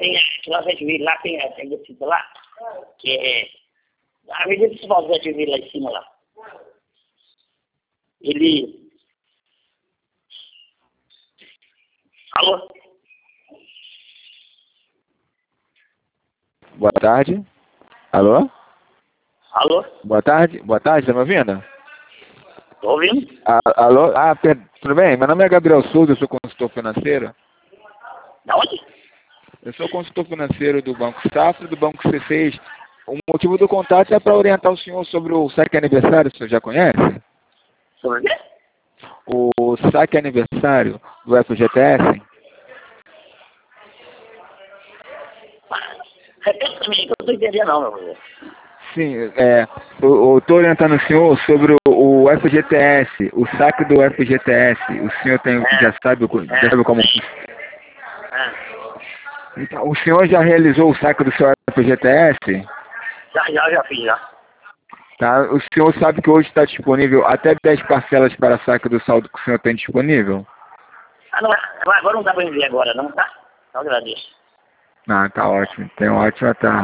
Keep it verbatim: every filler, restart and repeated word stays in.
tem aquela Zé de Vila, lá tem a tem a lá, que é a Avenida Principal Zé de Vila lá em cima lá. Ele... Alô? Boa tarde. Alô? Alô? Boa tarde. Boa tarde, tá me ouvindo? Tô ouvindo? Ah, alô? Ah, per... tudo bem? Meu nome é Gabriel Souza, eu sou consultor financeiro. Da onde? Eu sou consultor financeiro do Banco Safra e do Banco C seis. O motivo do contato é para orientar o senhor sobre o saque aniversário, o senhor já conhece? Sobre o quê? O saque aniversário do F G T S? Repete pra mim, que eu não tô entendendo não, meu filho. Sim, é, eu estou orientando o senhor sobre o, o F G T S, o saque do F G T S. O senhor tem, É, já, sabe, é, já sabe como... é. Então, o senhor já realizou o saque do seu F G T S? Já, já, já fiz, já. Tá? O senhor sabe que hoje está disponível até dez parcelas para saque do saldo que o senhor tem disponível? Ah, não, agora não dá pra enviar agora, não, tá? Eu agradeço. Ah, tá ótimo. Tem uma ótima tarde.